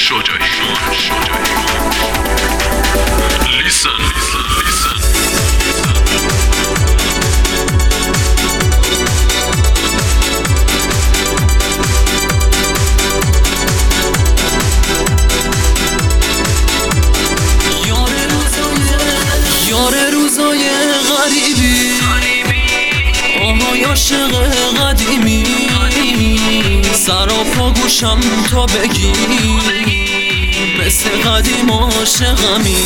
روزای غریبی آهای عاشق قدیمی سراپا گوشم تا بگی مثل قدیم عاشقمی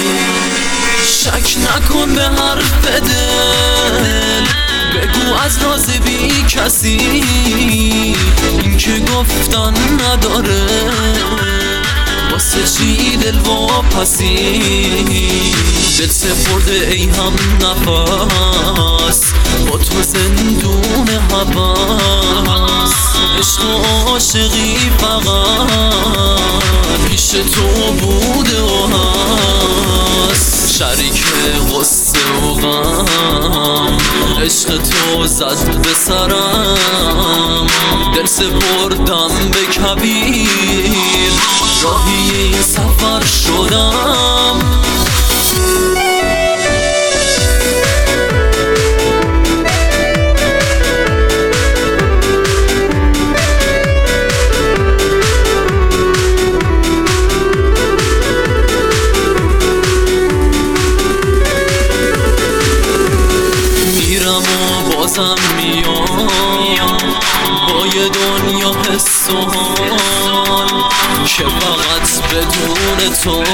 شک نکن به حرف دل بگو از راز بی کسی این که گفتن نداره واسه چی دل واپسی دل سپرده ای هم نفس با تو زندون حبس عشق و عاشقی فقط پیش تو بوده و هست شریک غصه و غم عشق تو زد به سرم دل سپردم به کبیر راهی این سفر شدم میرم و بازم میام با یه دنیا حس و حال که فقط بدون تو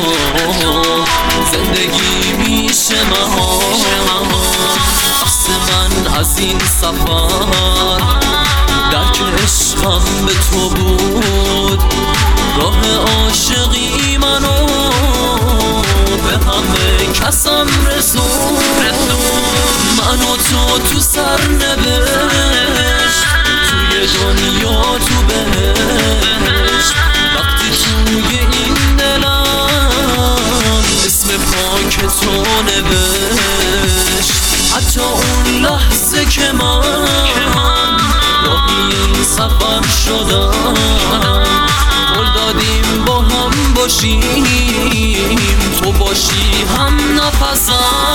زندگی میشه محال اصل من از این سفر درک عشقم به تو بود راه عاشقی منو به همه کسم رسون من و تو سرنوشت توی دنیا تو بهشت وقتی توی این دلم اسم پاک تو نوشت حتی اون لحظه که من راهی این سفر شدم قول دادیم با هم باشیم تو باشی هم نفسم